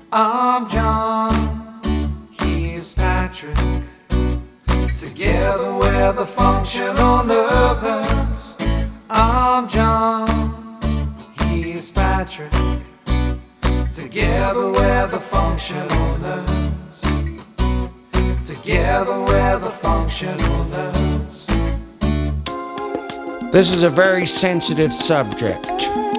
I'm John, he's Patrick. Together we're the functional nerds. I'm John, he's Patrick. Together we're the functional nerds. Together we're the functional nerds. This is a very sensitive subject.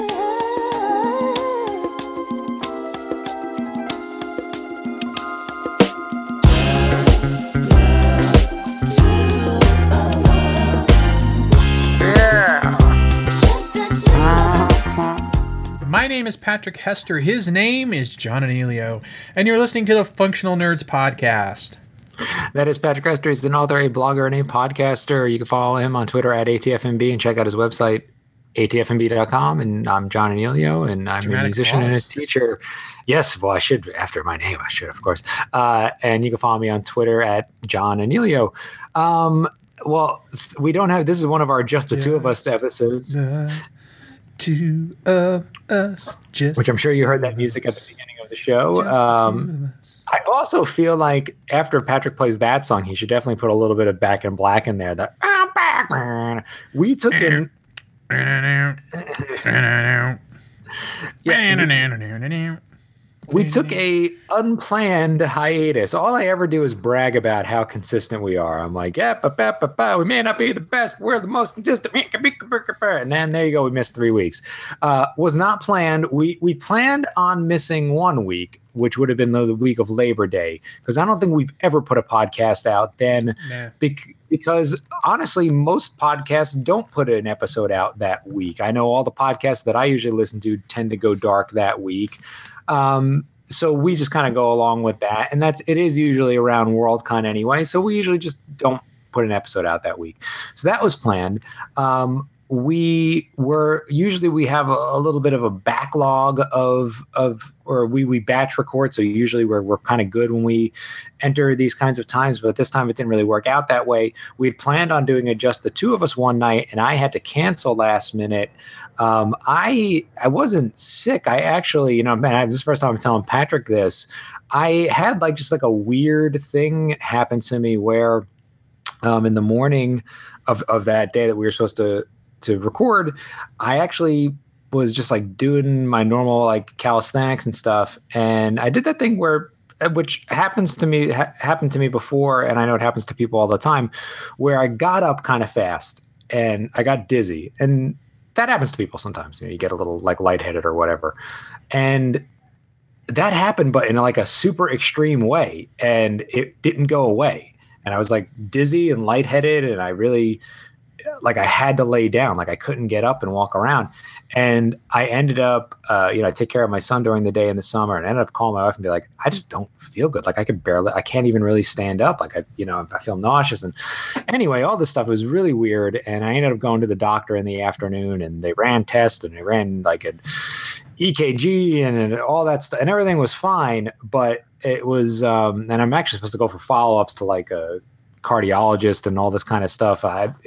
My name is Patrick Hester. His name is John Anelio, and you're listening to the Functional Nerds Podcast. That is Patrick Hester. He's an author, a blogger, and a podcaster. You can follow him on Twitter at ATFMB and check out his website, atfmb.com. And I'm John Anelio, and I'm a musician and a teacher. Yes, well, I should, after my name, I should, of course. And you can follow me on Twitter at John Anelio. Well, we don't have, this is one of our Just the Two of Us episodes. Two of us, which I'm sure you heard that music at the beginning of the show. I also feel like after Patrick plays that song, he should definitely put a little bit of Back in Black in there. That we took in. We took a unplanned hiatus. All I ever do is brag about how consistent we are. I'm like, we may not be the best, but we're the most consistent. And then there you go. We missed 3 weeks. Was not planned. We planned on missing 1 week, which would have been the week of Labor Day, because I don't think we've ever put a podcast out then. Nah. Because honestly, most podcasts don't put an episode out that week. I know all the podcasts that I usually listen to tend to go dark that week. So we just kind of go along with that. And it is usually around Worldcon anyway. So we usually just don't put an episode out that week. So that was planned. We have a little bit of a backlog we batch record. So usually we're kind of good when we enter these kinds of times, but this time it didn't really work out that way. We had planned on doing it just the two of us one night, and I had to cancel last minute. I wasn't sick. I actually, this is the first time I'm telling Patrick this. I had just a weird thing happen to me where, in the morning of that day that we were supposed to record, I actually was just doing my normal calisthenics and stuff. And I did that thing which happened to me before. And I know it happens to people all the time, where I got up kind of fast and I got dizzy, and that happens to people sometimes. You get a little lightheaded or whatever. And that happened, but in a super extreme way, and it didn't go away. And I was dizzy and lightheaded, and I really I had to lay down. I couldn't get up and walk around. And I ended up, I take care of my son during the day in the summer, and I ended up calling my wife and be like, I just don't feel good. I can't even really stand up. I feel nauseous. And anyway, all this stuff was really weird. And I ended up going to the doctor in the afternoon, and they ran tests, and they ran an EKG and all that stuff, and everything was fine. But it was, and I'm actually supposed to go for follow-ups to a cardiologist and all this kind of stuff.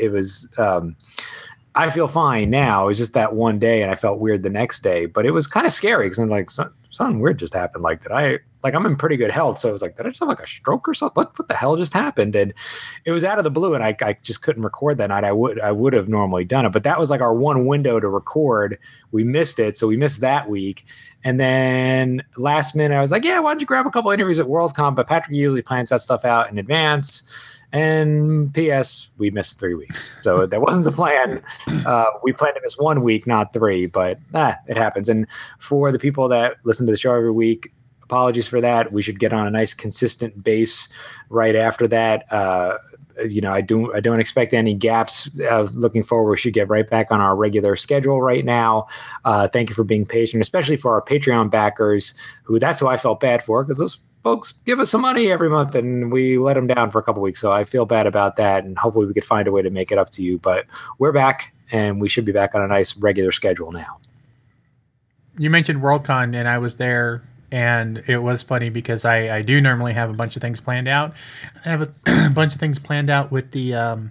I feel fine now. It was just that one day, and I felt weird the next day, but it was kind of scary because I'm like, something weird just happened. I'm in pretty good health. So I was like, did I just have a stroke or something? What the hell just happened? And it was out of the blue, and I just couldn't record that night. I would have normally done it, but that was our one window to record. We missed it. So we missed that week. And then last minute, I was like, yeah, why don't you grab a couple interviews at Worldcon? But Patrick usually plans that stuff out in advance. And P.S., we missed 3 weeks. So that wasn't the plan. We planned to miss 1 week, not 3, but it happens. And for the people that listen to the show every week, apologies for that. We should get on a nice consistent base right after that. I don't expect any gaps. Looking forward, we should get right back on our regular schedule right now. Thank you for being patient, especially for our Patreon backers, that's who I felt bad for, because those folks give us some money every month, and we let them down for a couple weeks. So I feel bad about that, and hopefully we could find a way to make it up to you. But we're back, and we should be back on a nice regular schedule now. You mentioned Worldcon, and I was there, and it was funny because I do normally have a bunch of things planned out. I have a bunch of things planned out with the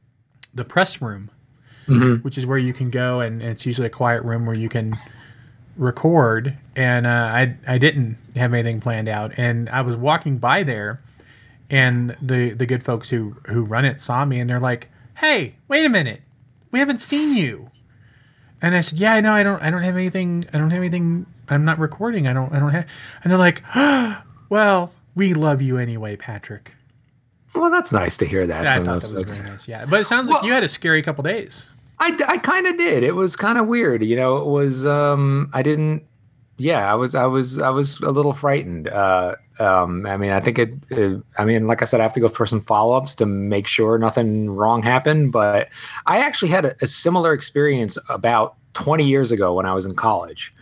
press room, which is where you can go, and it's usually a quiet room where you can record, and I didn't have anything planned out, and I was walking by there, and the good folks who run it saw me, and they're like, "Hey, wait a minute, we haven't seen you." And I said, "Yeah, I know. I don't have anything. I'm not recording. I don't have." And they're like, "Well, we love you anyway, Patrick." Well, that's nice to hear that I from thought those that was folks. very nice. Yeah, but it sounds like you had a scary couple days. I kind of did. It was kind of weird. You know, it was, I didn't, yeah, I was a little frightened. I mean, I think I mean, like I said, I have to go for some follow-ups to make sure nothing wrong happened. But I actually had a similar experience about 20 years ago when I was in college.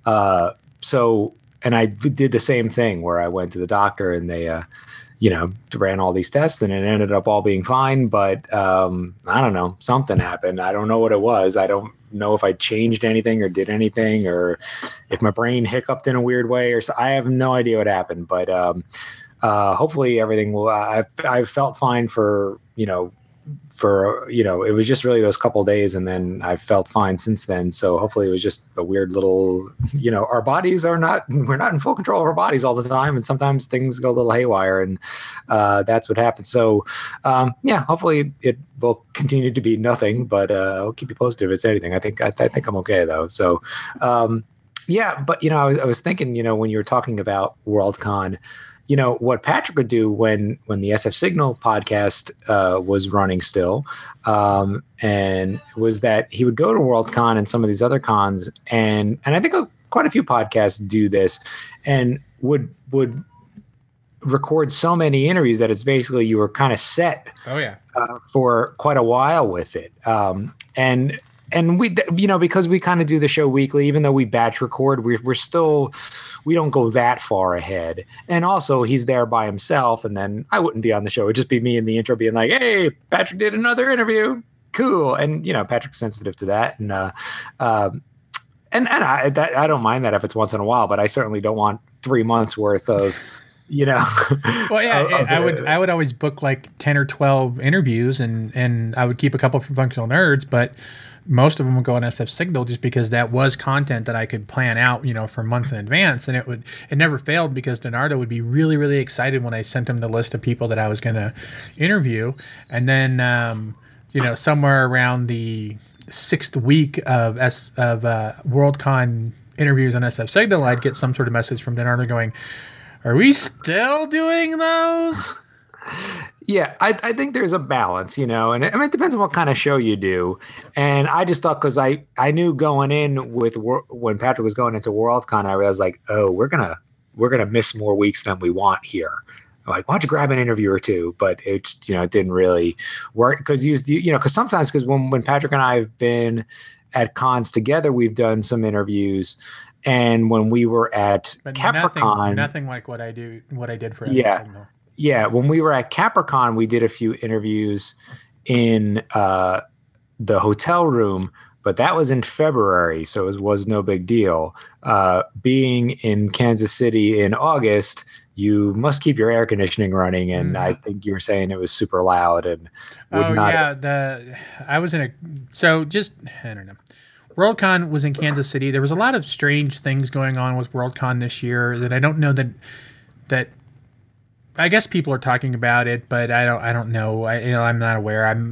And I did the same thing where I went to the doctor and they, ran all these tests and it ended up all being fine. But I don't know, something happened. I don't know what it was. I don't know if I changed anything or did anything or if my brain hiccuped in a weird way or so. I have no idea what happened. But hopefully everything will. I've felt fine for it was just really those couple of days, and then I felt fine since then. So hopefully it was just a weird little, our bodies we're not in full control of our bodies all the time. And sometimes things go a little haywire, and that's what happens. So hopefully it will continue to be nothing, but I'll keep you posted if it's anything. I think I'm okay though. So but I was thinking, when you were talking about Worldcon, what Patrick would do when the SF Signal podcast was running still, and was that he would go to Worldcon and some of these other cons, and I think quite a few podcasts do this, and would record so many interviews that it's basically you were kind of set. Oh yeah. For quite a while with it, and we, because we kind of do the show weekly, even though we batch record, we don't go that far ahead. And also he's there by himself, and then I wouldn't be on the show. It'd just be me in the intro being like, "Hey, Patrick did another interview. Cool." And, Patrick's sensitive to that. And, I don't mind that if it's once in a while, but I certainly don't want 3 months worth of, Well, yeah, I would always book like 10 or 12 interviews, and I would keep a couple for Functional Nerds, but most of them would go on SF Signal just because that was content that I could plan out, for months in advance. And it never failed because Donardo would be really, really excited when I sent him the list of people that I was going to interview. And then, somewhere around the 6th week of Worldcon interviews on SF Signal, I'd get some sort of message from Donardo going, "Are we still doing those?" Yeah, I think there's a balance, and it depends on what kind of show you do. And I just thought, because I knew going in when Patrick was going into Worldcon, I was like, oh, we're gonna miss more weeks than we want here. I'm like, why don't you grab an interview or two? But it didn't really work because sometimes when Patrick and I have been at cons together, we've done some interviews. And when we were at Capricorn, nothing like what I did for SF Signal. Yeah, when we were at Capricorn, we did a few interviews in the hotel room, but that was in February, so it was no big deal. Being in Kansas City in August, you must keep your air conditioning running, and I think you were saying it was super loud and would not. I was in I don't know. Worldcon was in Kansas City. There was a lot of strange things going on with Worldcon this year that I don't know that I guess people are talking about it, but I don't know. I'm not aware.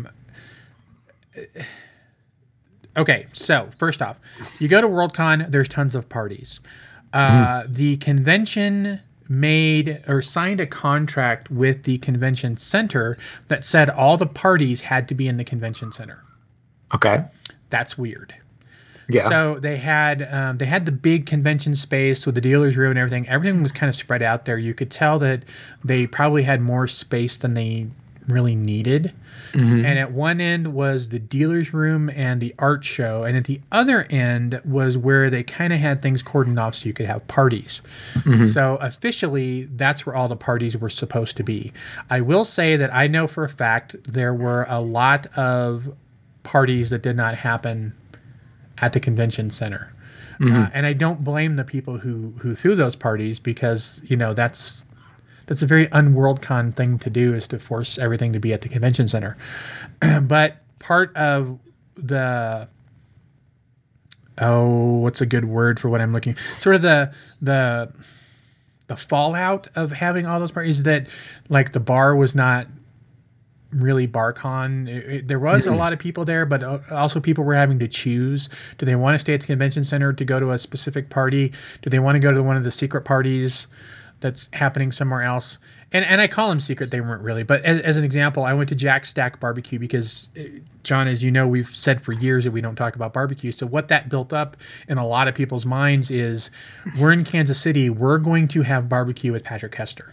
Okay. So first off, you go to Worldcon, there's tons of parties. The convention signed a contract with the convention center that said all the parties had to be in the convention center. Okay. That's weird. Yeah. So they had the big convention space with the dealer's room and everything. Everything was kind of spread out there. You could tell that they probably had more space than they really needed. Mm-hmm. And at one end was the dealer's room and the art show, and at the other end was where they kind of had things cordoned off so you could have parties. Mm-hmm. So officially, that's where all the parties were supposed to be. I will say that I know for a fact there were a lot of parties that did not happen at the convention center. Mm-hmm. And I don't blame the people who threw those parties, because, that's a very un-Worldcon thing to do, is to force everything to be at the convention center. But part of the what's a good word for what I'm looking? Sort of the fallout of having all those parties, that like the bar was not really BarCon. There was a lot of people there, but also people were having to choose. Do they want to stay at the convention center to go to a specific party? Do they want to go to one of the secret parties that's happening somewhere else? And I call them secret. They weren't really. But as an example, I went to Jack Stack Barbecue because, John, as you know, we've said for years that we don't talk about barbecue. So what that built up in a lot of people's minds is, we're in Kansas City. We're going to have barbecue with Patrick Hester.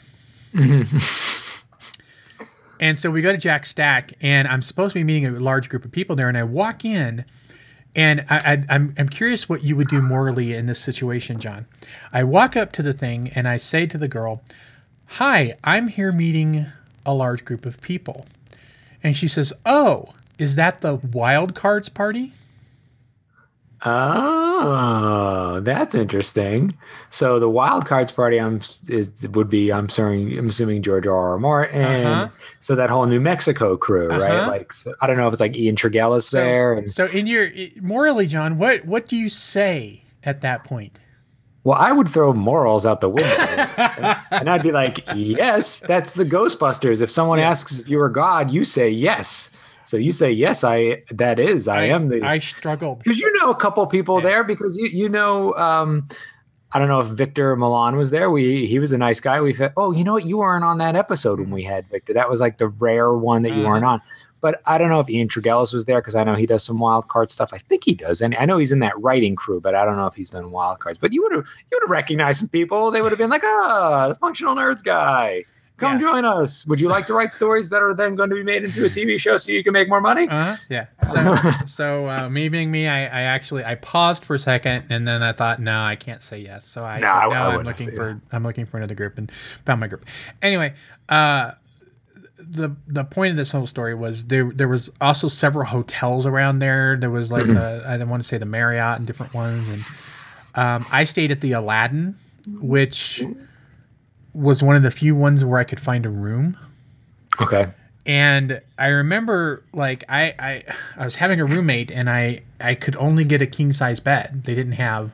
And so we go to Jack Stack, and I'm supposed to be meeting a large group of people there. And I walk in, and I'm curious what you would do morally in this situation, John. I walk up to the thing, and I say to the girl, "Hi, I'm here meeting a large group of people." And she says, "Oh, is that the Wild Cards party?" Oh, that's interesting. So the Wild Cards party would be I'm assuming George R.R. Martin. So that whole New Mexico crew, right? Like, so, I don't know if it's like Ian Tregellis there. So in your morally, John, what do you say at that point? Well, I would throw morals out the window, and I'd be like, "Yes, that's the Ghostbusters. If someone asks if you were God, you say yes." So you say, "Yes, I am the." I struggled because you know a couple people there, because you know, I don't know if Victor Milan was there. He was a nice guy. We said, "Oh, you know what? You weren't on that episode when we had Victor. That was like the rare one that you weren't on." But I don't know if Ian Tregellis was there, because I know he does some wild card stuff. I think he does, and I know he's in that writing crew, but I don't know if he's done wild cards. But you would have recognized some people. They would have been like, the Functional Nerds guy. Come join us. Would you like to write stories that are then going to be made into a TV show so you can make more money? Yeah. So me being me, I paused for a second, and then I thought, no, I can't say yes. So I said, I'm looking for another group, and found my group. Anyway, the point of this whole story was there was also several hotels around there. There was like I want to say the Marriott and different ones, and I stayed at the Aladdin, which was one of the few ones where I could find a room. Okay. And I remember, like, I was having a roommate, and I could only get a king size bed. They didn't have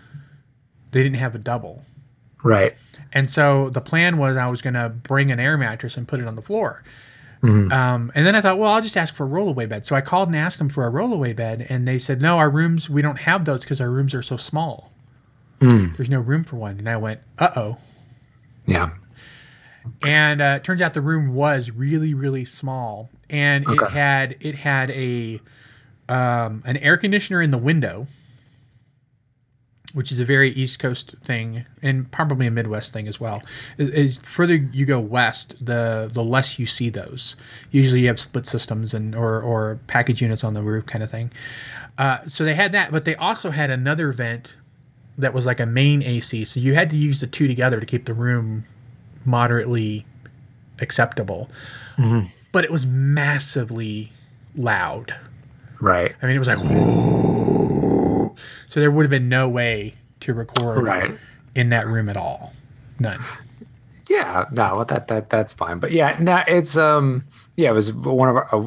a double. Right. And so the plan was I was going to bring an air mattress and put it on the floor. And then I thought, well, I'll just ask for a rollaway bed. So I called and asked them for a rollaway bed, and they said, no, our rooms, we don't have those because our rooms are so small. There's no room for one. And I went, uh-oh. Yeah. And it turns out the room was really, really small, and it had a an air conditioner in the window, which is a very East Coast thing, and probably a Midwest thing as well. As further you go west, the less you see those. Usually you have split systems and or package units on the roof kind of thing. So they had that, but they also had another vent that was like a main AC. So you had to use the two together to keep the room moderately acceptable. But it was massively loud. Right. I mean, it was like, whoa. So there would have been no way to record in that room at all. None. Yeah, no, that's fine. But yeah, no, it's it was one of a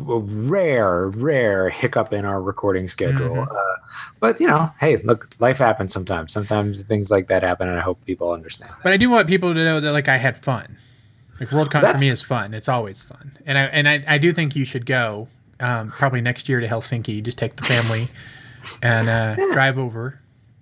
rare hiccup in our recording schedule. But you know, hey, look, life happens sometimes. Sometimes things like that happen, and I hope people understand that. But I do want people to know that, like, I had fun. Like, Worldcon for me is fun. It's always fun, and I do think you should go probably next year to Helsinki. Just take the family and drive over.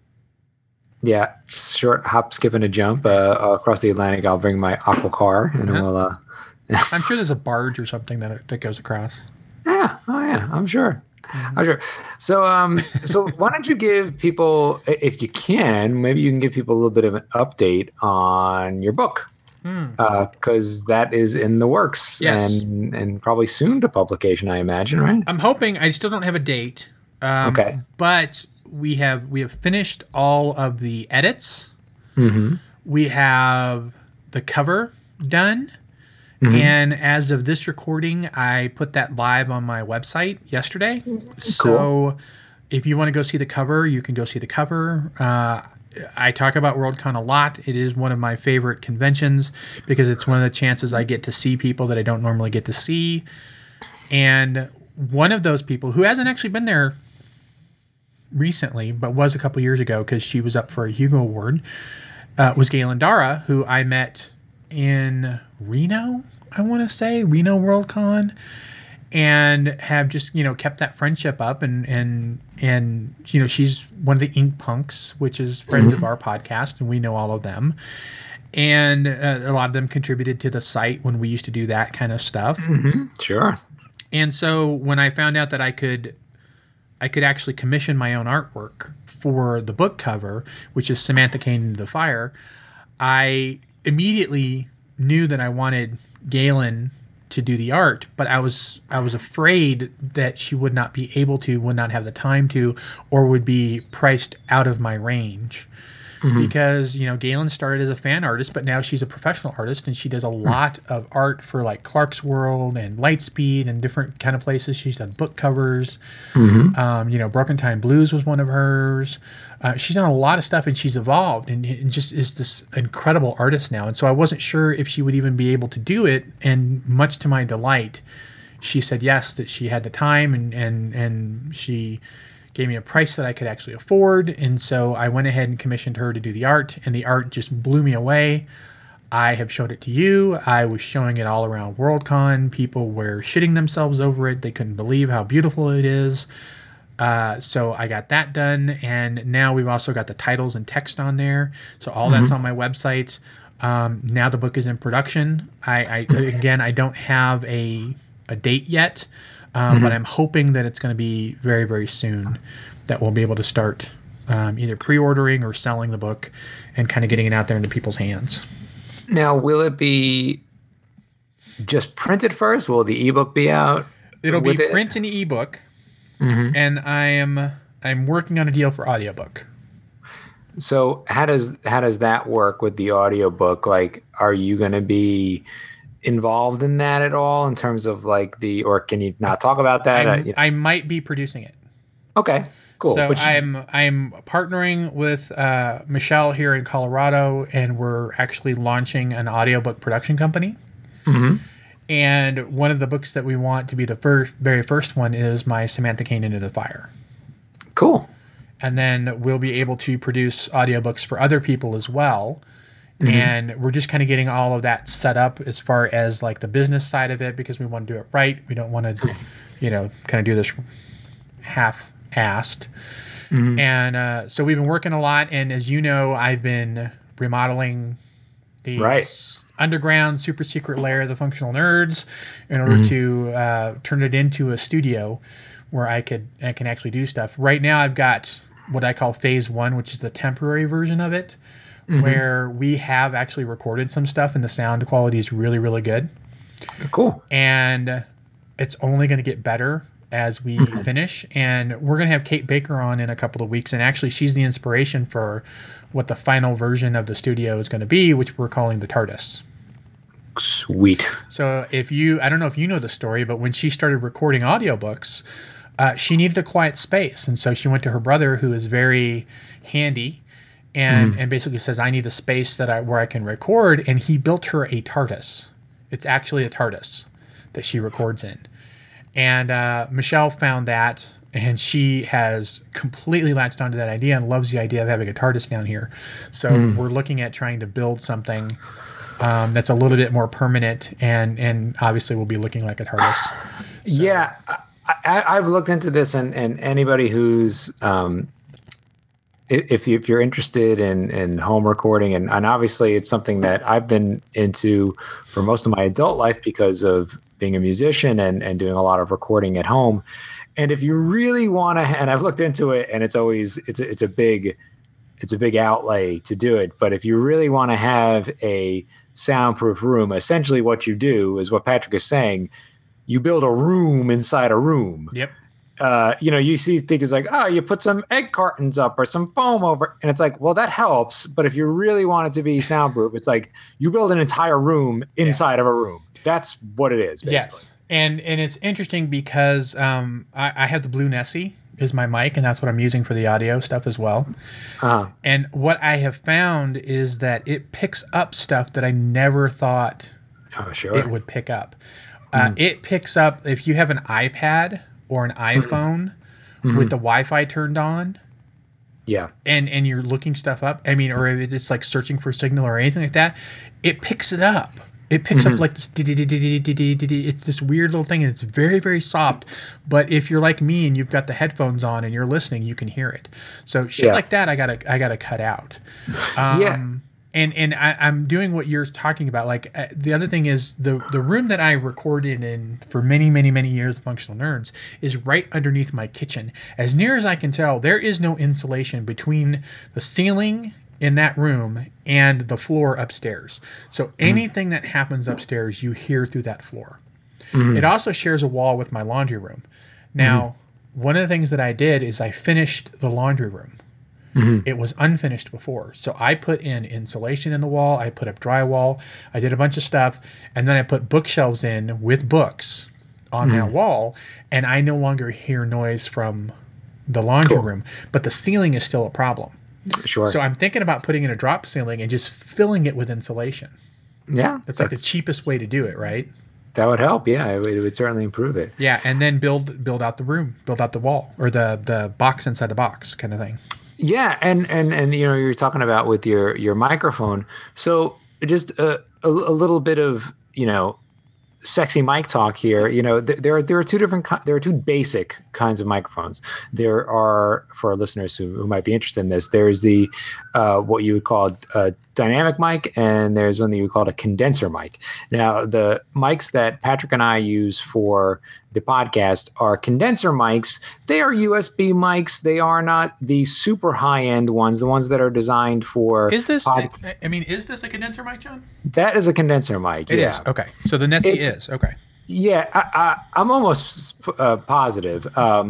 Yeah, just short hop, skip, and a jump across the Atlantic. I'll bring my aqua car, and we'll. I'm sure there's a barge or something that goes across. Yeah. Oh yeah. I'm sure. I'm sure. So so why don't you give people, if you can, maybe you can give people a little bit of an update on your book, because that is in the works and probably soon to publication, I imagine, right? I'm hoping. I still don't have a date. Okay. But we have finished all of the edits. We have the cover done. And as of this recording, I put that live on my website yesterday. So if you want to go see the cover, you can go see the cover. I talk about Worldcon a lot. It is one of my favorite conventions because it's one of the chances I get to see people that I don't normally get to see. And one of those people who hasn't actually been there recently, but was a couple years ago because she was up for a Hugo Award, was Galen Dara, who I met in Reno, I want to say, Reno Worldcon, and have just, kept that friendship up. And she's one of the Ink Punks, which is friends of our podcast, and we know all of them. And a lot of them contributed to the site when we used to do that kind of stuff. Mm-hmm. Sure. And so when I found out that I could actually commission my own artwork for the book cover, which is Samantha Kane Into the Fire, I immediately knew that I wanted Galen to do the art, but I was afraid that she would not be able to, would not have the time to, or would be priced out of my range. Because, Galen started as a fan artist, but now she's a professional artist, and she does a lot of art for like Clark's World and Lightspeed and different kind of places. She's done book covers. Broken Time Blues was one of hers. She's done a lot of stuff, and she's evolved and just is this incredible artist now. And so I wasn't sure if she would even be able to do it. And much to my delight, she said yes, that she had the time, and she gave me a price that I could actually afford. And so I went ahead and commissioned her to do the art, and the art just blew me away. I have showed it to you. I was showing it all around Worldcon. People were shitting themselves over it. They couldn't believe how beautiful it is. So I got that done, and now we've also got the titles and text on there. So all that's on my website. Now the book is in production. I don't have a date yet. But I'm hoping that it's going to be very, very soon that we'll be able to start either pre-ordering or selling the book and kind of getting it out there into people's hands. Now, will it be just printed first? Will the ebook be out? It'll be print and ebook, and I'm working on a deal for audiobook. So how does that work with the audiobook? Like, are you going to be involved in that at all in terms of like or can you not talk about that? I might be producing it. Okay, cool. So I'm partnering with Michelle here in Colorado, and we're actually launching an audiobook production company. And one of the books that we want to be the very first one is my Samantha Kane Into the Fire. Cool. And then we'll be able to produce audiobooks for other people as well. And we're just kind of getting all of that set up as far as like the business side of it, because we want to do it right. We don't want to, kind of do this half-assed. And so we've been working a lot. And as you know, I've been remodeling the underground super secret lair of the Functional Nerds in order to turn it into a studio where I can actually do stuff. Right now I've got what I call phase 1, which is the temporary version of it, where we have actually recorded some stuff and the sound quality is really, really good. Cool. And it's only going to get better as we finish. And we're going to have Kate Baker on in a couple of weeks. And actually, she's the inspiration for what the final version of the studio is going to be, which we're calling the TARDIS. Sweet. So I don't know if you know the story, but when she started recording audiobooks, she needed a quiet space. And so she went to her brother, who is very handy, and basically says, I need a space where I can record. And he built her a TARDIS. It's actually a TARDIS that she records in. And Michelle found that, and she has completely latched onto that idea and loves the idea of having a TARDIS down here. So we're looking at trying to build something that's a little bit more permanent, and obviously will be looking like a TARDIS. So. Yeah, I've looked into this, and anybody who's if you're interested in home recording, and obviously it's something that I've been into for most of my adult life because of being a musician and doing a lot of recording at home. And if you really want to, and I've looked into it, and it's a big outlay to do it. But if you really want to have a soundproof room, essentially what you do is what Patrick is saying. You build a room inside a room. Yep. You see things like, oh, you put some egg cartons up or some foam over, and it's like, well, that helps. But if you really want it to be soundproof, it's like you build an entire room inside of a room. That's what it is, basically. Yes. And it's interesting because I have the Blue Nessie is my mic, and that's what I'm using for the audio stuff as well. And what I have found is that it picks up stuff that I never thought it would pick up. It picks up, if you have an iPad or an iPhone with the Wi-Fi turned on, Yeah. and you're looking stuff up, I mean, or if it's like searching for a signal or anything like that, it picks it up. It picks up like this. It's this weird little thing, and it's very, very soft. But if you're like me and you've got the headphones on and you're listening, you can hear it. So shit like that, I gotta cut out. And I'm doing what you're talking about. Like the other thing is the room that I recorded in for many, many, many years, Functional Nerds, is right underneath my kitchen. As near as I can tell, there is no insulation between the ceiling in that room and the floor upstairs. So anything that happens upstairs, you hear through that floor. It also shares a wall with my laundry room. Now, one of the things that I did is I finished the laundry room. It was unfinished before. So I put in insulation in the wall. I put up drywall. I did a bunch of stuff. And then I put bookshelves in with books on that wall. And I no longer hear noise from the laundry room. But the ceiling is still a problem. Sure. So I'm thinking about putting in a drop ceiling and just filling it with insulation. Yeah. That's like the cheapest way to do it, right? That would help. Yeah, it would certainly improve it. Yeah, and then build out the room, build out the wall, or the box inside the box kind of thing. Yeah, and you know, you're talking about with your microphone. So just a little bit of, you know, sexy mic talk here. You know, there are two basic kinds of microphones. There are, for our listeners who might be interested in this, there's the what you would call a dynamic mic, and there's one that you would call a condenser mic. Now, the mics that Patrick and I use for the podcast are condenser mics. They are USB mics. They are not the super high-end ones, the ones that are designed for... Is this a condenser mic, John? That is a condenser mic, It is. Okay. So the Nessie is. Okay. Yeah, I'm almost positive.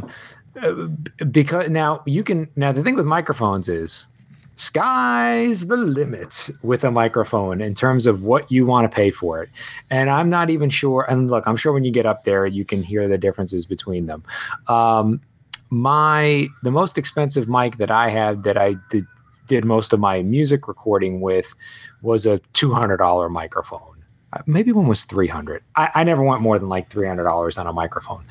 Because now the thing with microphones is sky's the limit with a microphone in terms of what you want to pay for it. And I'm not even sure. And look, I'm sure when you get up there, you can hear the differences between them. The most expensive mic that I had that I did most of my music recording with was a $200 microphone. Maybe one was $300. I never went more than like $300 on a microphone.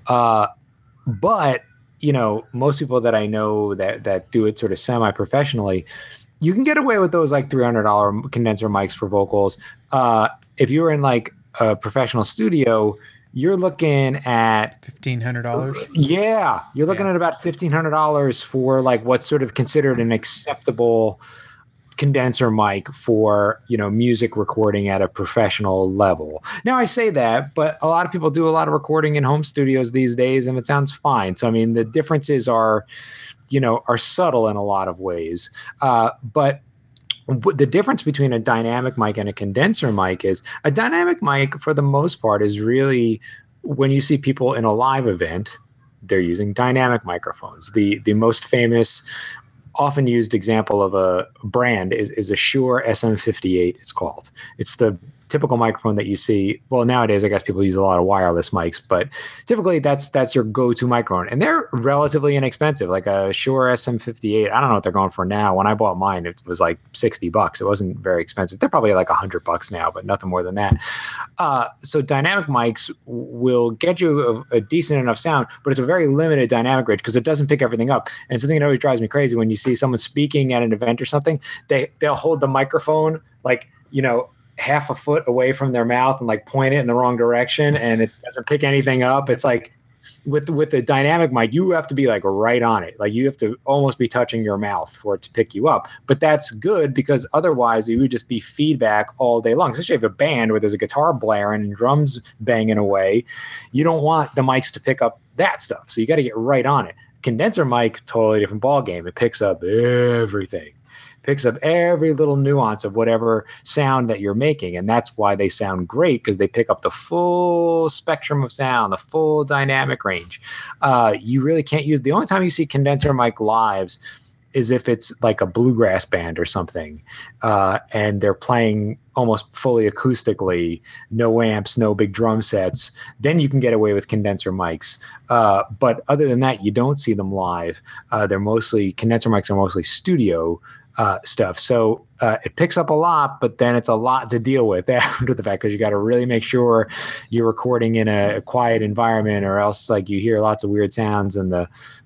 But you know, most people that I know that do it sort of semi-professionally, you can get away with those like $300 condenser mics for vocals. If you're in like a professional studio, you're looking at $1,500. Yeah, you're looking at about $1,500 for like what's sort of considered an acceptable condenser mic for, you know, music recording at a professional level. Now I say that, but a lot of people do a lot of recording in home studios these days, and it sounds fine. So I mean, the differences are subtle in a lot of ways. But the difference between a dynamic mic and a condenser mic is a dynamic mic, for the most part, is really when you see people in a live event, they're using dynamic microphones. The most famous, often used example of a brand is a Shure SM58. It's called. It's the typical microphone that you see. Well, nowadays, I guess people use a lot of wireless mics, but typically that's your go-to microphone, and they're relatively inexpensive. Like a Shure SM58, I don't know what they're going for now. When I bought mine, it was like $60. It wasn't very expensive. They're probably like $100 now, but nothing more than that. So dynamic mics will get you a decent enough sound, but it's a very limited dynamic range because it doesn't pick everything up. And something that always drives me crazy when you see someone speaking at an event or something, they'll hold the microphone like, you know, half a foot away from their mouth and like point it in the wrong direction, and it doesn't pick anything up. It's like with the dynamic mic, you have to be like right on it. Like you have to almost be touching your mouth for it to pick you up. But that's good because otherwise it would just be feedback all day long. Especially if you have a band where there's a guitar blaring and drums banging away. You don't want the mics to pick up that stuff. So you got to get right on it. Condenser mic, totally different ball game. It picks up everything. Picks up every little nuance of whatever sound that you're making. And that's why they sound great, because they pick up the full spectrum of sound, the full dynamic range. You really can't use, the only time you see condenser mic lives is if it's like a bluegrass band or something, and they're playing almost fully acoustically, no amps, no big drum sets. Then you can get away with condenser mics. But other than that, you don't see them live. Condenser mics are mostly studio stuff. So it picks up a lot, but then it's a lot to deal with after the fact, because you got to really make sure you're recording in a quiet environment, or else like you hear lots of weird sounds and the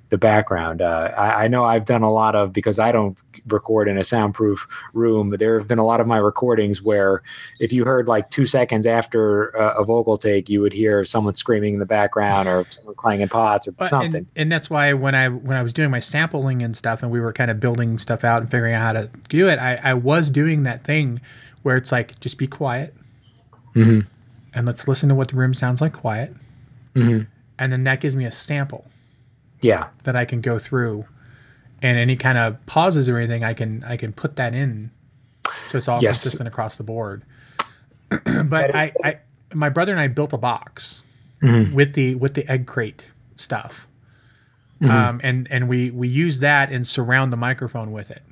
the background. I know I've done a lot of, because I don't record in a soundproof room, but there have been a lot of my recordings where if you heard like 2 seconds after a vocal take, you would hear someone screaming in the background or someone clanging pots or something. And that's why when I was doing my sampling and stuff, and we were kind of building stuff out and figuring out how to do it, I was doing that thing where it's like, just be quiet. Mm-hmm. And let's listen to what the room sounds like quiet. Mm-hmm. And then that gives me a sample. Yeah. That I can go through, and any kind of pauses or anything, I can put that in, so it's all consistent across the board. But my brother and I built a box with the egg crate stuff, and we use that and surround the microphone with it.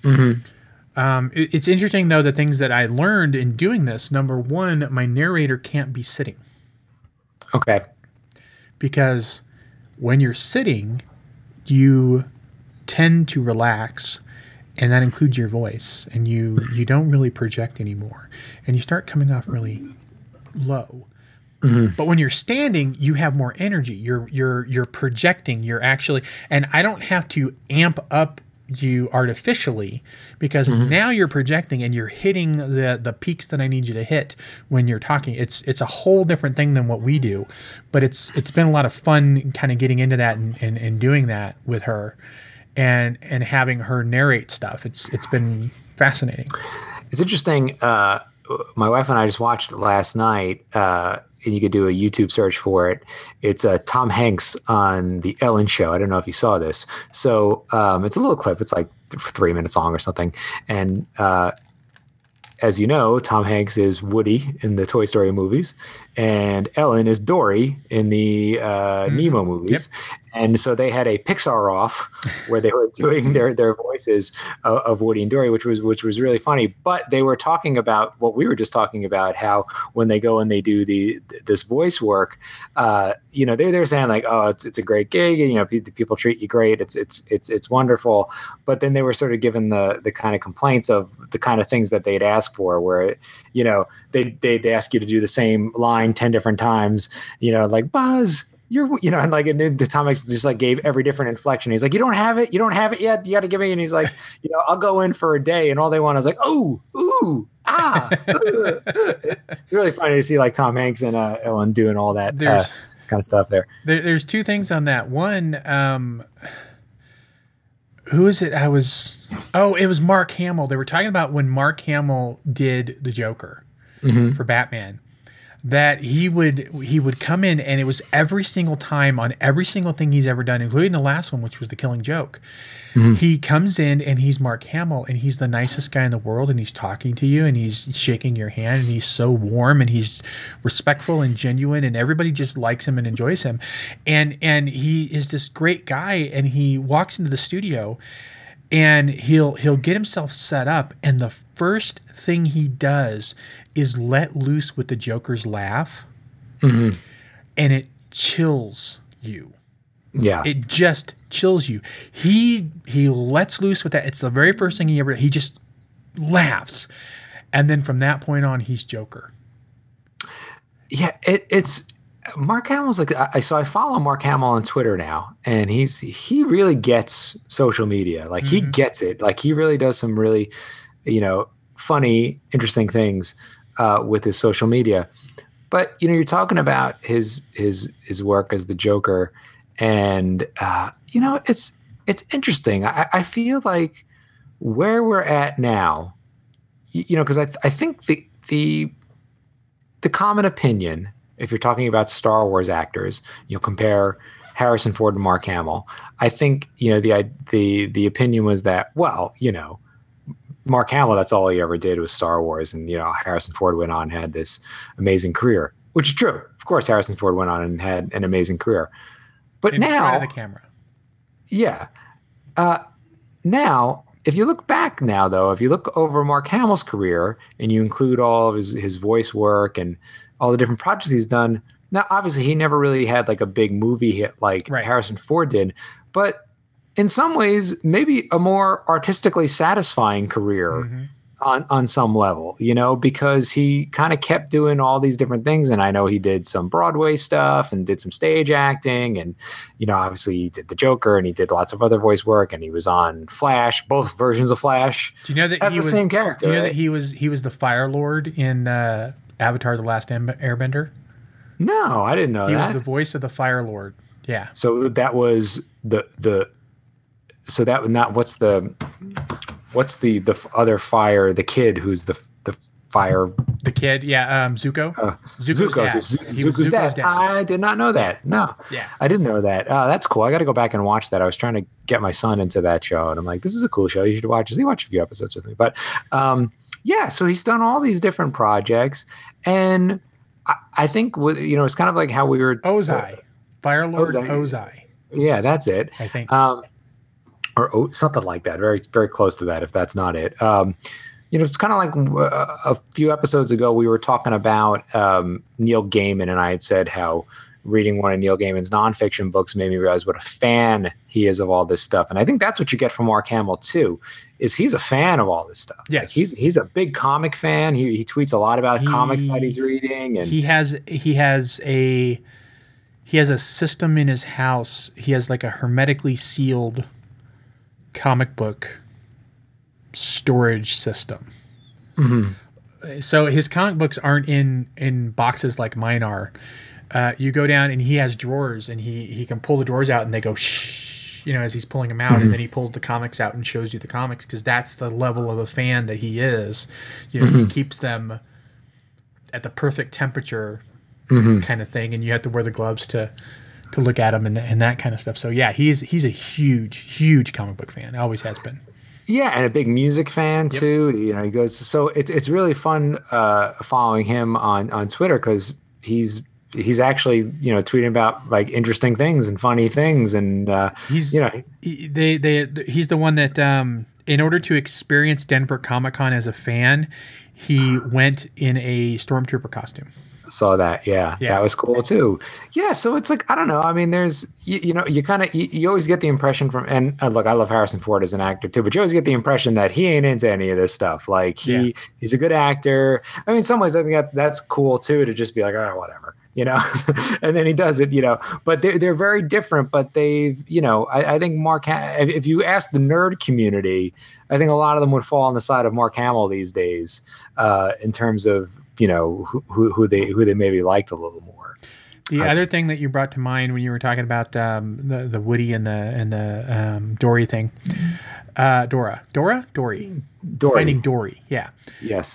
It's interesting though, the things that I learned in doing this. Number one, my narrator can't be sitting. Okay. Because when you're sitting, you tend to relax, and that includes your voice, and you don't really project anymore, and you start coming off really low. But when you're standing, you have more energy. You're projecting. You're actually, and I don't have to amp up you artificially, because now you're projecting and you're hitting the peaks that I need you to hit when you're talking. It's a whole different thing than what we do, but it's been a lot of fun kind of getting into that and doing that with her and having her narrate stuff. It's been fascinating. It's interesting. My wife and I just watched it last night, and you could do a YouTube search for it. It's Tom Hanks on the Ellen Show. I don't know if you saw this. So it's a little clip. It's like 3 minutes long or something. And as you know, Tom Hanks is Woody in the Toy Story movies, and Ellen is Dory in the Nemo movies. Yep. And so they had a Pixar off where they were doing their voices of Woody and Dory, which was really funny. But they were talking about what we were just talking about, how when they go and they do this voice work, they're saying like, oh, it's a great gig, and people treat you great, it's wonderful. But then they were sort of given the kind of complaints of the kind of things that they'd ask for, where they'd ask you to do the same line 10 different times, like Buzz. And the Tom Hanks just like gave every different inflection. He's like, you don't have it yet. You got to give me. And he's like, I'll go in for a day. And all they want is like, oh, ooh, ah. It's really funny to see like Tom Hanks and Ellen doing all that kind of stuff there. There's two things on that. One, who is it? It was Mark Hamill. They were talking about when Mark Hamill did the Joker for Batman, that he would come in, and it was every single time on every single thing he's ever done, including the last one, which was The Killing Joke. He comes in and he's Mark Hamill, and he's the nicest guy in the world, and he's talking to you and he's shaking your hand, and he's so warm and he's respectful and genuine, and everybody just likes him and enjoys him. And he is this great guy, and he walks into the studio and he'll get himself set up, and the first thing he does is let loose with the Joker's laugh, and it chills you. Yeah, it just chills you. He lets loose with that. It's the very first thing he just laughs, and then from that point on, he's Joker. Yeah, it's Mark Hamill's like, I follow Mark Hamill on Twitter now, and he really gets social media. Like he gets it. Like he really does some really, funny, interesting things with his social media. But you're talking about his work as the Joker, and it's interesting. I feel like where we're at now, because I think the common opinion, if you're talking about Star Wars actors, you'll compare Harrison Ford and Mark Hamill. I think the opinion was that, well, Mark Hamill, that's all he ever did was Star Wars, and Harrison Ford went on and had this amazing career, which is true. Of course, Harrison Ford went on and had an amazing career, but now in front of the camera, yeah. Now, if you look back now, though, if you look over Mark Hamill's career and you include all of his voice work and all the different projects he's done, now obviously he never really had like a big movie hit like Harrison Ford did, but in some ways, maybe a more artistically satisfying career on some level, because he kind of kept doing all these different things. And I know he did some Broadway stuff and did some stage acting, and obviously he did the Joker, and he did lots of other voice work, and he was on Flash, both versions of Flash. Do you know that That's he was the same character? Do you know right? that he was the Fire Lord in Avatar: The Last Airbender? No, I didn't know He that. was the voice of the Fire Lord. Yeah. So that was so that not what's the other fire, the kid who's the fire. The kid, yeah, Zuko. Zuko's dad. He was Zuko's Zuko's dad. I did not know that. No. Yeah. I didn't know that. That's cool. I got to go back and watch that. I was trying to get my son into that show, and I'm like, this is a cool show. You should watch it. He watched a few episodes with me. But yeah, so he's done all these different projects, and I think it's kind of like how we were Ozai. Fire Lord Ozai. Ozai. Yeah, that's it. I think. Or something like that. Very, very close to that, if that's not it. It's kind of like a few episodes ago, we were talking about Neil Gaiman, and I had said how reading one of Neil Gaiman's nonfiction books made me realize what a fan he is of all this stuff. And I think that's what you get from Mark Hamill too, is he's a fan of all this stuff. Yes. Like he's a big comic fan. He tweets a lot about comics that he's reading, and he has a system in his house. He has like a hermetically sealed comic book storage system. Mm-hmm. So his comic books aren't in boxes like mine are. You go down and he has drawers, and he can pull the drawers out and they go shh, as he's pulling them out, mm-hmm. and then he pulls the comics out and shows you the comics, because that's the level of a fan that he is. Mm-hmm. He keeps them at the perfect temperature, mm-hmm. kind of thing, and you have to wear the gloves to look at him and that kind of stuff. So yeah, he's a huge comic book fan. Always has been. Yeah, and a big music fan too. He goes. So it's really fun following him on Twitter, because he's actually tweeting about like interesting things and funny things, and he's the one that in order to experience Denver Comic Con as a fan, he went in a Stormtrooper costume. Saw that. Yeah, that was cool too. Yeah, so it's like, I don't know. I mean, there's you kind of you always get the impression from, and look, I love Harrison Ford as an actor too, but you always get the impression that he ain't into any of this stuff. Like he's a good actor. I mean, in some ways, I think that's cool too, to just be like, oh, whatever, and then he does it, But they're very different. But they've, I think if you ask the nerd community, I think a lot of them would fall on the side of Mark Hamill these days, in terms of who they maybe liked a little more. The other thing that you brought to mind when you were talking about the Woody and the Dory thing, Dory, Finding Dory, yeah, yes,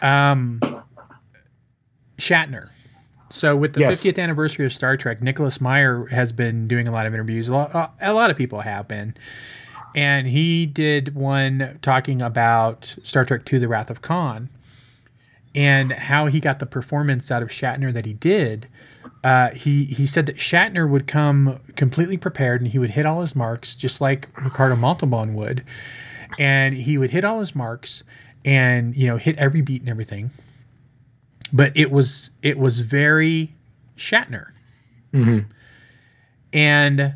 Shatner. So with the 50th anniversary of Star Trek, Nicholas Meyer has been doing a lot of interviews. A lot of people have been, and he did one talking about Star Trek II: The Wrath of Khan, and how he got the performance out of Shatner that he did. He said that Shatner would come completely prepared, and he would hit all his marks, just like Ricardo Montalban would. And he would hit all his marks and, hit every beat and everything. But it was very Shatner. Mm-hmm. And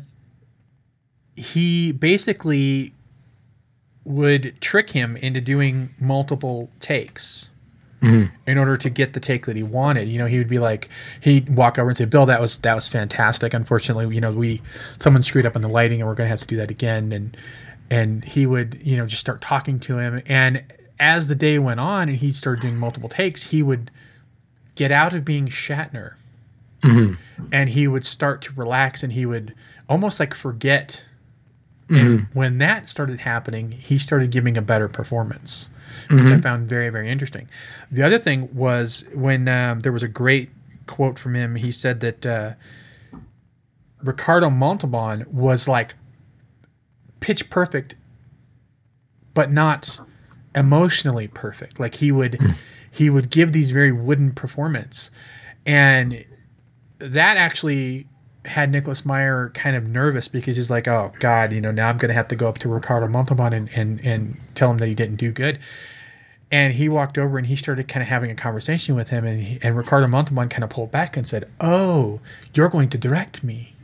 he basically would trick him into doing multiple takes. Mm-hmm. In order to get the take that he wanted. He would be like, he'd walk over and say, Bill, that was fantastic. Unfortunately, someone screwed up on the lighting, and we're going to have to do that again. And he would, just start talking to him. And as the day went on and he started doing multiple takes, he would get out of being Shatner, mm-hmm. and he would start to relax, and he would almost like forget. Mm-hmm. And when that started happening, he started giving a better performance, which mm-hmm. I found very, very interesting. The other thing was when there was a great quote from him. He said that Ricardo Montalban was like pitch perfect, but not emotionally perfect. Like he would give these very wooden performance, and that actually had Nicholas Meyer kind of nervous, because he's like, oh God, now I'm going to have to go up to Ricardo Montalban and tell him that he didn't do good. And he walked over and he started kind of having a conversation with him, and Ricardo Montalban kind of pulled back and said, oh, you're going to direct me.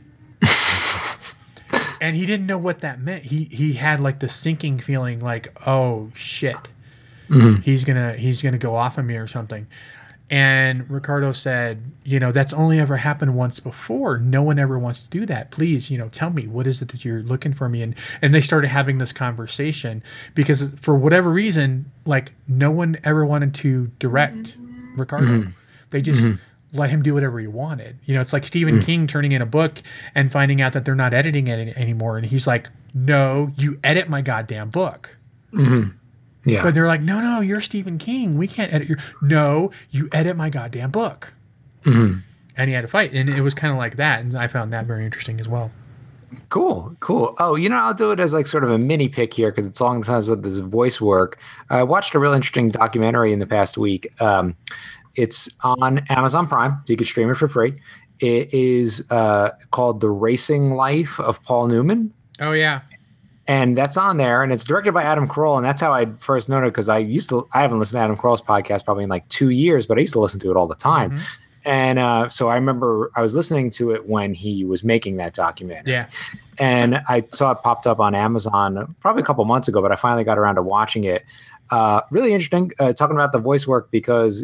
And he didn't know what that meant. He had like the sinking feeling like, oh shit, He's gonna go off on me or something. And Ricardo said, that's only ever happened once before. No one ever wants to do that. Please, tell me, what is it that you're looking for me? And they started having this conversation because for whatever reason, like no one ever wanted to direct Ricardo. They just let him do whatever he wanted. It's like Stephen King turning in a book and finding out that they're not editing it anymore. And he's like, no, you edit my goddamn book. Yeah. But they're like, no, you're Stephen King. We can't edit No, you edit my goddamn book. And he had to fight. And it was kind of like that. And I found that very interesting as well. Cool. Oh, I'll do it as like sort of a mini pick here because it's along the lines of this voice work. I watched a real interesting documentary in the past week. It's on Amazon Prime, so you can stream it for free. It is called The Racing Life of Paul Newman. Oh, yeah. And that's on there, and it's directed by Adam Carolla, and that's how I first known it because I haven't listened to Adam Carolla's podcast probably in like 2 years, but I used to listen to it all the time. And so I remember I was listening to it when he was making that documentary. Yeah. And I saw it popped up on Amazon probably a couple months ago, but I finally got around to watching it. Really interesting talking about the voice work because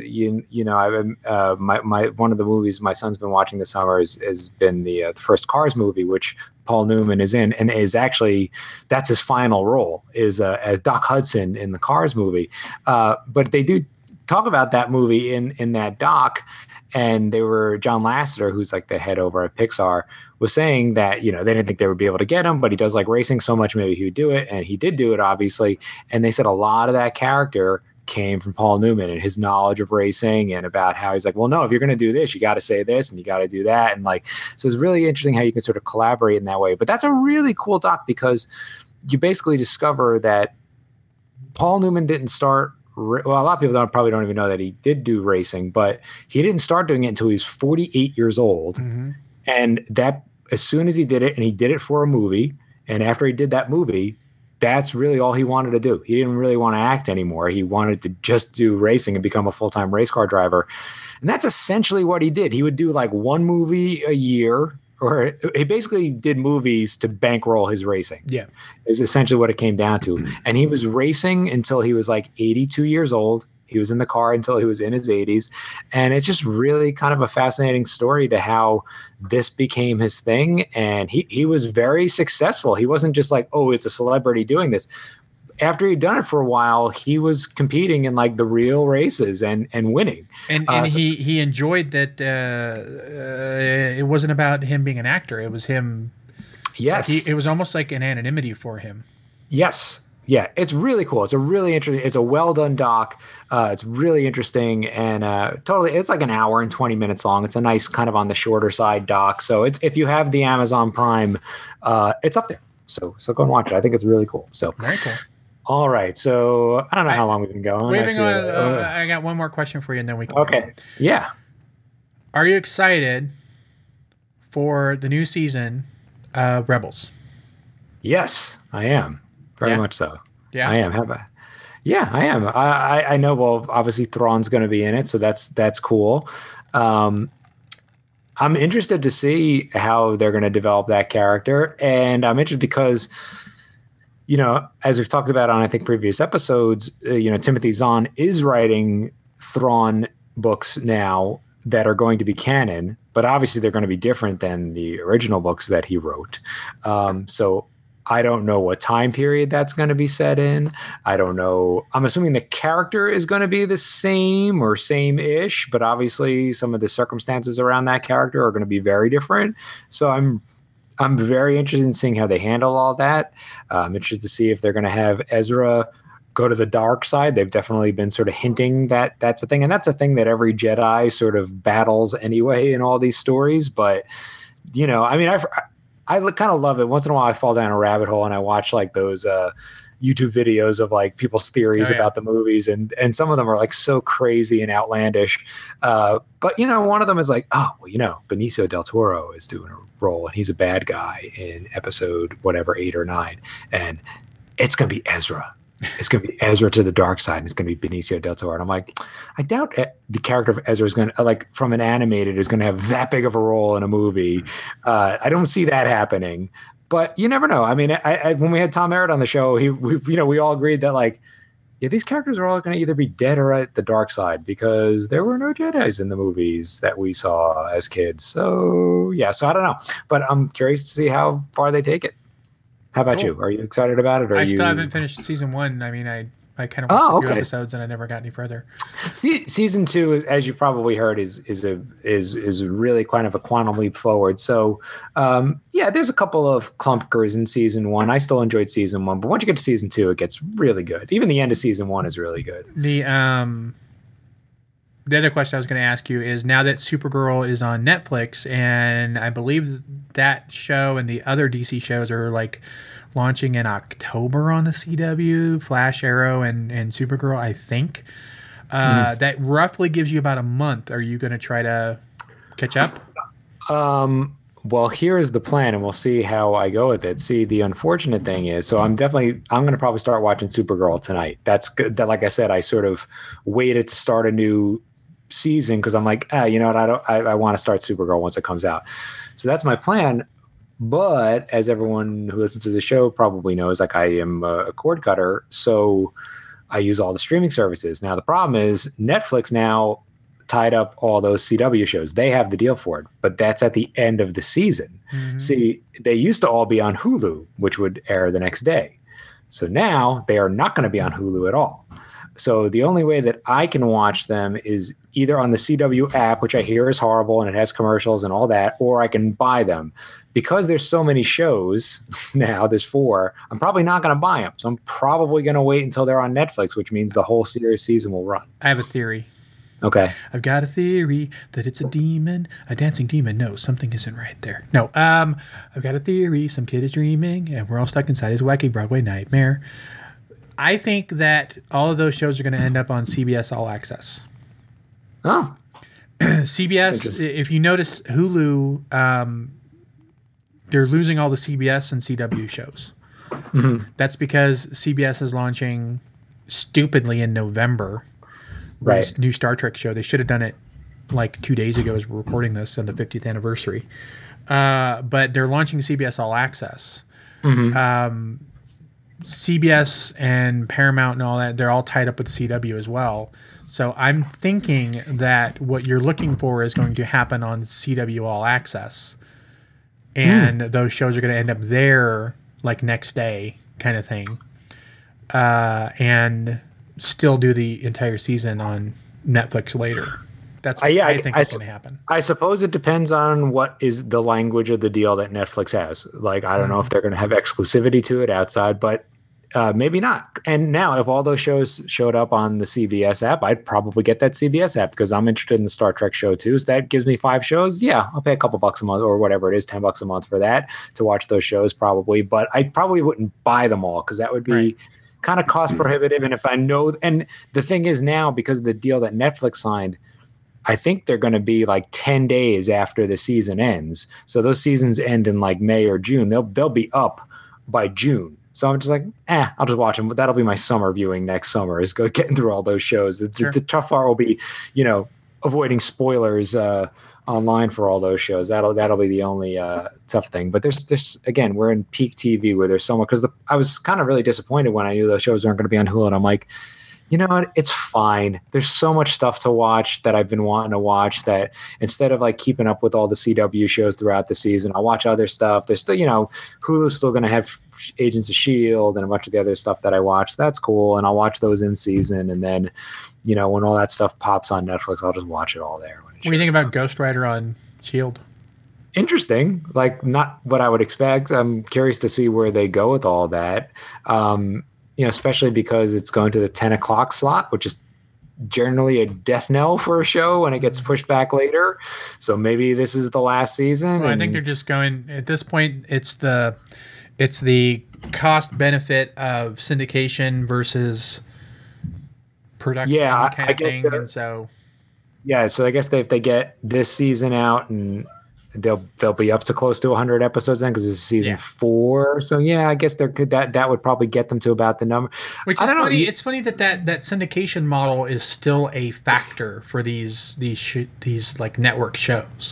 my one of the movies my son's been watching this summer has been the first Cars movie, which Paul Newman is in, and is actually that's his final role is as Doc Hudson in the Cars movie. But they do talk about that movie in that doc, and John Lasseter, who's like the head over at Pixar, was saying that they didn't think they would be able to get him, but he does like racing so much, maybe he would do it, and he did do it obviously. And they said a lot of that character came from Paul Newman and his knowledge of racing and about how he's like, well, no, if you're going to do this, you got to say this and you got to do that. And like, so it's really interesting how you can sort of collaborate in that way. But that's a really cool doc because you basically discover that Paul Newman didn't start. Well, a lot of people probably don't even know that he did do racing, but he didn't start doing it until he was 48 years old. And that as soon as he did it, and he did it for a movie, and after he did that movie, that's really all he wanted to do. He didn't really want to act anymore. He wanted to just do racing and become a full-time race car driver. And that's essentially what he did. He would do like one movie a year, or he basically did movies to bankroll his racing. Yeah. Is essentially what it came down to. And he was racing until he was like 82 years old. He was in the car until he was in his 80s. And it's just really kind of a fascinating story to how this became his thing. And he was very successful. He wasn't just like, oh, it's a celebrity doing this. After he'd done it for a while, he was competing in like the real races and winning. And he enjoyed that it wasn't about him being an actor. It was him. Yes. It was almost like an anonymity for him. Yes. Yeah, it's really cool. It's a really interesting, it's a well done doc. It's really interesting and it's like an hour and 20 minutes long. It's a nice kind of on the shorter side doc. So if you have the Amazon Prime, it's up there. So go and watch it. I think it's really cool. So very cool. All right. So I don't know how long we've been going. I got one more question for you and then we can go. Yeah. Are you excited for the new season of Rebels? Yes, I am. Very much so. Yeah, I am. Yeah, I am. I know. Well, obviously Thrawn's going to be in it, so that's cool. I'm interested to see how they're going to develop that character, and I'm interested because, as we've talked about on I think previous episodes, Timothy Zahn is writing Thrawn books now that are going to be canon, but obviously they're going to be different than the original books that he wrote. So I don't know what time period that's going to be set in. I don't know. I'm assuming the character is going to be the same or same-ish, but obviously some of the circumstances around that character are going to be very different. So I'm very interested in seeing how they handle all that. I'm interested to see if they're going to have Ezra go to the dark side. They've definitely been sort of hinting that that's a thing. And that's a thing that every Jedi sort of battles anyway in all these stories. But, I kind of love it. Once in a while I fall down a rabbit hole and I watch like those YouTube videos of like people's theories about the movies. And some of them are like so crazy and outlandish. But, one of them is like, Benicio del Toro is doing a role and he's a bad guy in episode whatever, 8 or 9. And it's going to be Ezra. It's going to be Ezra to the dark side, and it's going to be Benicio del Toro. And I'm like, I doubt the character of Ezra is going to, like, from an animated, is going to have that big of a role in a movie. I don't see that happening, but you never know. I mean, when we had Tom Merritt on the show, we all agreed that, like, yeah, these characters are all going to either be dead or at the dark side because there were no Jedis in the movies that we saw as kids. So yeah, so I don't know, but I'm curious to see how far they take it. How about Cool. you? Are you excited about it? Or I still haven't finished season 1. I mean, I kind of watched a few episodes and I never got any further. See, season 2, as you've probably heard, is really kind of a quantum leap forward. So, yeah, there's a couple of clunkers in season 1. I still enjoyed season 1, but once you get to season 2, it gets really good. Even the end of season 1 is really good. The other question I was going to ask you is, now that Supergirl is on Netflix, and I believe that show and the other DC shows are like launching in October on the CW, Flash, Arrow, and Supergirl, I think. That roughly gives you about a month. Are you going to try to catch up? Well, here is the plan, and we'll see how I go with it. See, the unfortunate thing is, so I'm going to probably start watching Supergirl tonight. That's good. Like I said, I sort of waited to start a new season because I'm like, you know what? I want to start Supergirl once it comes out. So that's my plan. But as everyone who listens to the show probably knows, like, I am a cord cutter, so I use all the streaming services. Now, the problem is Netflix now tied up all those CW shows. They have the deal for it, but that's at the end of the season. Mm-hmm. See, they used to all be on Hulu, which would air the next day. So now they are not going to be on Hulu at all. So the only way that I can watch them is either on the CW app, which I hear is horrible and it has commercials and all that, or I can buy them. Because there's so many shows now, there's 4, I'm probably not going to buy them. So I'm probably going to wait until they're on Netflix, which means the whole season will run. I have a theory. Okay. I've got a theory that it's a demon, a dancing demon. No, something isn't right there. No, I've got a theory. Some kid is dreaming, and we're all stuck inside his wacky Broadway nightmare. I think that all of those shows are going to end up on CBS All Access. Oh. CBS, if you notice, Hulu, they're losing all the CBS and CW shows. Mm-hmm. That's because CBS is launching stupidly in November. Right. This new Star Trek show. They should have done it like 2 days ago as we're recording this on the 50th anniversary. But they're launching CBS All Access. Mm-hmm. CBS and Paramount and all that, they're all tied up with the CW as well. So I'm thinking that what you're looking for is going to happen on CW All Access. And those shows are going to end up there like next day kind of thing. And still do the entire season on Netflix later. That's what I think is going to happen. I suppose it depends on what is the language of the deal that Netflix has. Like, I don't know if they're going to have exclusivity to it outside, but maybe not. And now, if all those shows showed up on the CBS app, I'd probably get that CBS app because I'm interested in the Star Trek show too. So that gives me 5 shows. Yeah, I'll pay a couple bucks a month or whatever it is, $10 a month for that to watch those shows probably. But I probably wouldn't buy them all because that would be kind of cost prohibitive. And if I know, and the thing is now, because of the deal that Netflix signed, I think they're going to be like 10 days after the season ends. So those seasons end in like May or June. They'll be up by June. So I'm just like, I'll just watch them. But that'll be my summer viewing next summer, is getting through all those shows. The tough part will be, avoiding spoilers online for all those shows. That'll be the only tough thing. But there's again, we're in peak TV where there's so much, because I was kind of really disappointed when I knew those shows aren't going to be on Hulu, and I'm like, you know what? It's fine. There's so much stuff to watch that I've been wanting to watch that instead of like keeping up with all the CW shows throughout the season, I'll watch other stuff. There's still, Hulu's still going to have Agents of S.H.I.E.L.D. and a bunch of the other stuff that I watch. That's cool. And I'll watch those in season. And then, when all that stuff pops on Netflix, I'll just watch it all there. What do you think about Ghost Rider on S.H.I.E.L.D.? Interesting. Like, not what I would expect. I'm curious to see where they go with all that. Especially because it's going to the 10 o'clock slot, which is generally a death knell for a show, and it gets pushed back later. So maybe this is the last season. Well, I think they're just going, at this point, it's the cost benefit of syndication versus production kind of thing. And so I guess if they get this season out, and they'll be up to close to 100 episodes then, because it's season 4. So I guess that would probably get them to about the number. Which is funny. It's funny that syndication model is still a factor for these like network shows.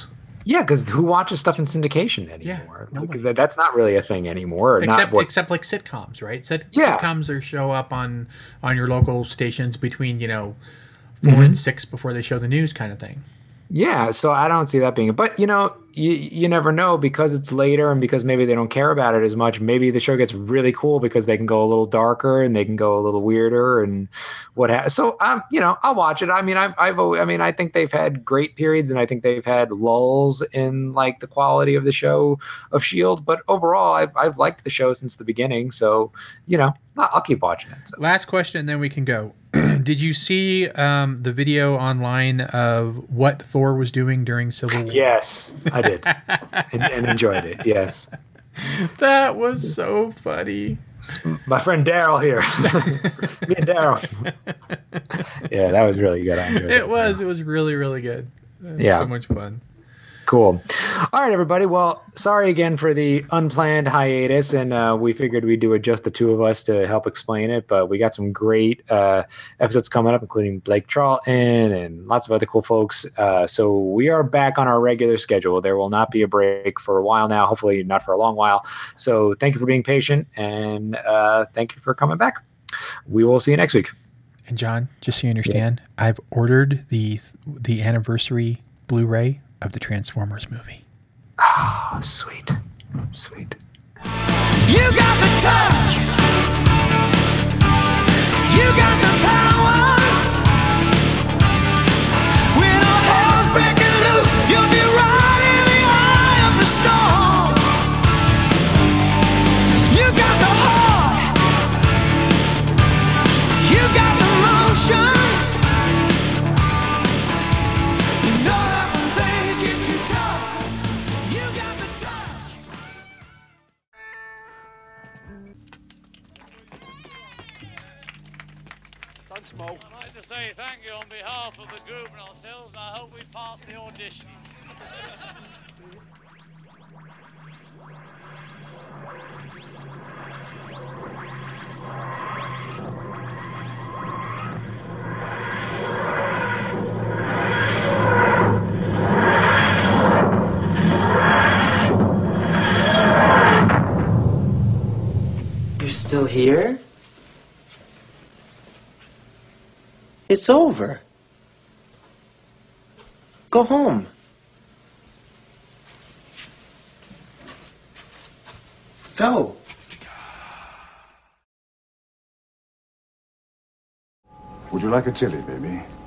Yeah, because who watches stuff in syndication anymore? nobody. That's not really a thing anymore. Except like sitcoms, right? Yeah. Sitcoms are show up on your local stations between 4 and 6 before they show the news, kind of thing. Yeah, so I don't see that being. But you never know, because it's later and because maybe they don't care about it as much. Maybe the show gets really cool because they can go a little darker and they can go a little weirder and so I'll watch it. I mean, I think they've had great periods and I think they've had lulls in like the quality of the show of S.H.I.E.L.D. But overall, I've liked the show since the beginning. So I'll keep watching it. So. Last question, and then we can go. Did you see the video online of what Thor was doing during Civil War? Yes, I did, and enjoyed it. Yes, that was so funny. My friend Daryl here, me and Daryl. Yeah, that was really good. I enjoyed it. It was really, really good. Yeah, so much fun. Cool. All right, everybody. Well, sorry again for the unplanned hiatus, and we figured we'd do it just the two of us to help explain it. But we got some great episodes coming up, including Blake Charlton and lots of other cool folks. So we are back on our regular schedule. There will not be a break for a while now. Hopefully, not for a long while. So thank you for being patient, and thank you for coming back. We will see you next week. And John, just so you understand, yes. I've ordered the anniversary Blu-ray of the Transformers movie. Oh, sweet. Sweet. You got the touch. You got the power. When all hell's breaking loose, you'll be right in the eye of the storm. You got the heart. You got the motion. I'd like to say thank you on behalf of the group and ourselves, and I hope we pass the audition. You're still here? It's over. Go home. Go. Would you like a chili, baby?